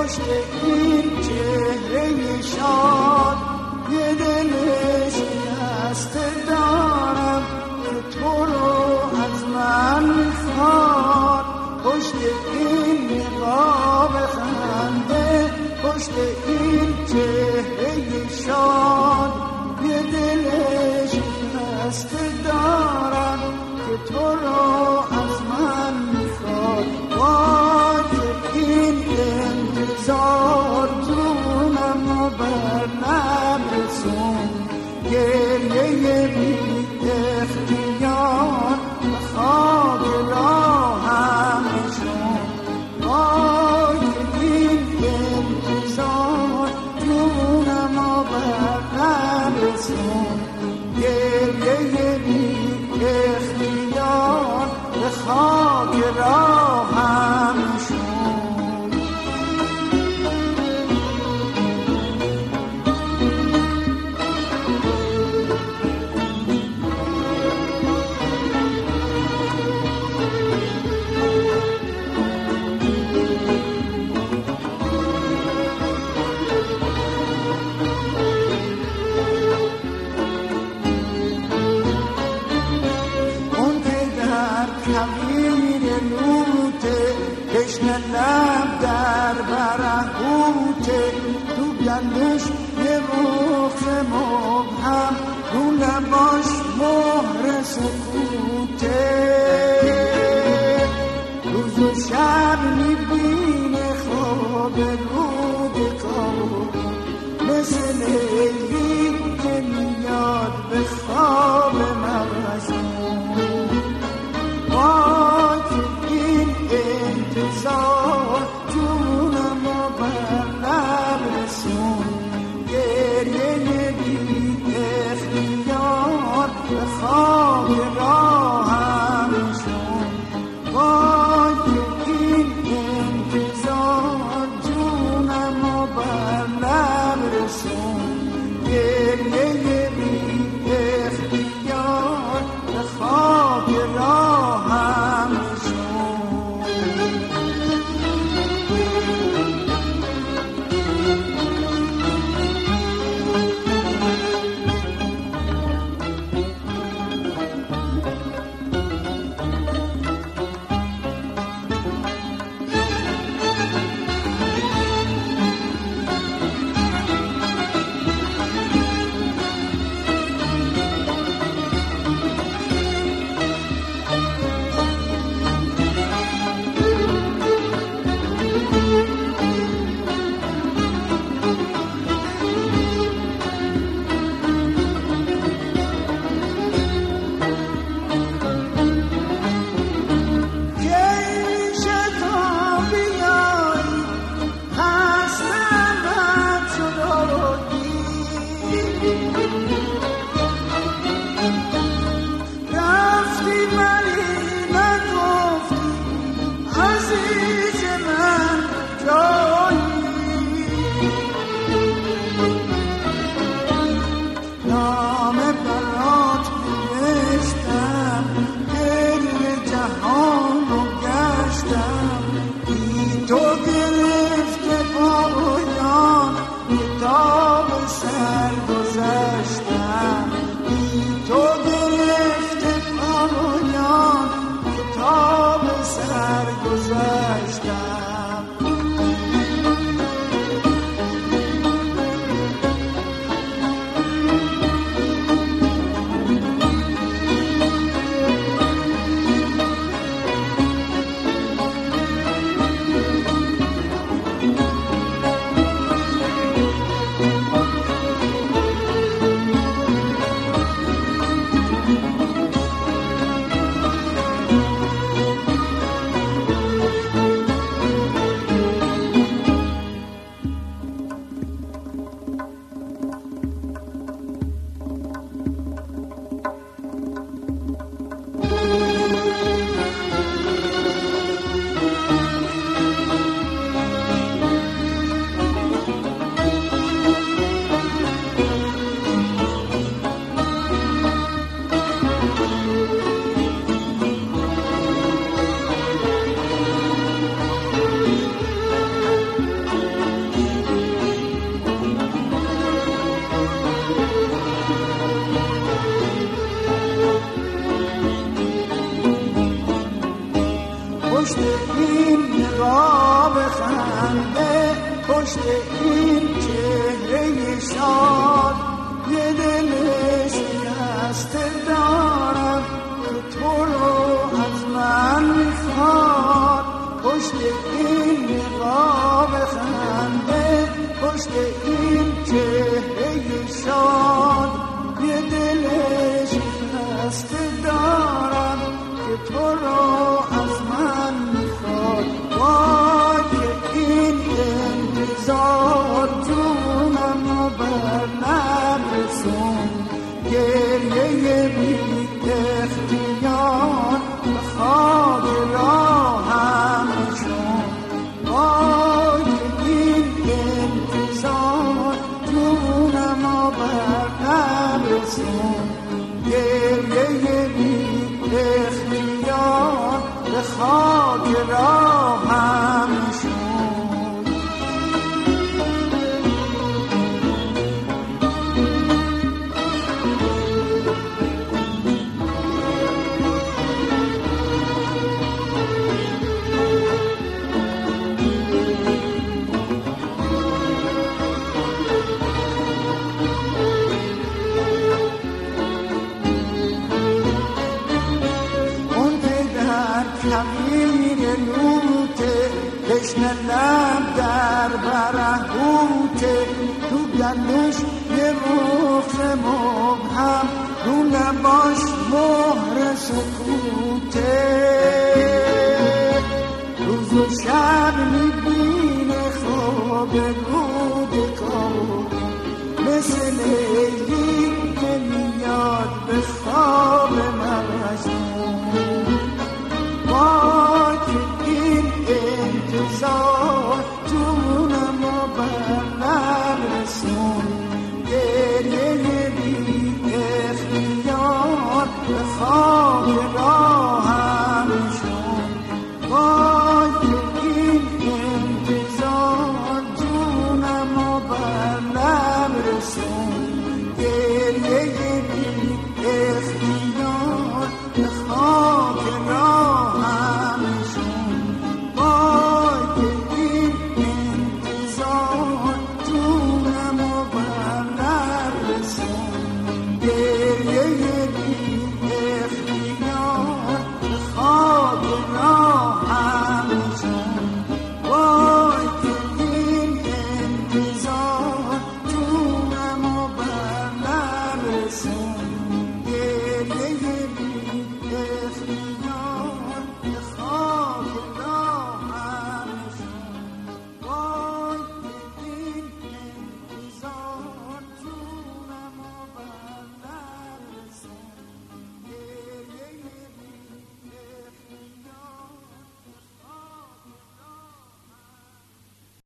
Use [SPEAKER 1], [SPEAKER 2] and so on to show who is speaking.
[SPEAKER 1] پشت این چهره شاد یه دل شکسته دارم که تو رو از من میخواد. پشت این نقاب خنده، پشت این چهره شاد یه دل شکسته دارم که تو رو از من میخواد. وای این انتظار جونم و بر لب رسون، گریه بی اختیار به خاک راهم نشون. وای این انتظار جونم و بر لب رسون، گریه بی اختیار به خاک راهم نشون. کویر لوته تشنه لب در برهوته، تو گندش یه بغض مبهم، رو لباش مهر سکوته. روز و شب میبینه خواب رود کابل، مثل لیلی که میاد به خواب مغزون. وای این انتظار جونم و بر لب رسون، گریه بی اختیار به خاک راهم نشون. وای این انتظار جونم و بر لب رسون، پشت این چهره شاد یه دل شکسته دارم که تو رو از من میخواد. پشت این نقاب خنده، پشت این چهره شاد یه دل شکسته دارم که تو رو از من میخواد. وای این انتظار جونم رو بر نرسون، گریه بی اختیار به خاک راهم شد. وای این انتظار جونم رو بر نرسون، گریه بی اختیار به خاک راهم شد. کویر لوته تشنه لب در برهوته، تو گلوش یه رخ مبهم، رو لباش مهر سکوته. روز و شب میبینه خواب رود کار، مثل لیلی که میاد به خواب مجنون. وای این انتظار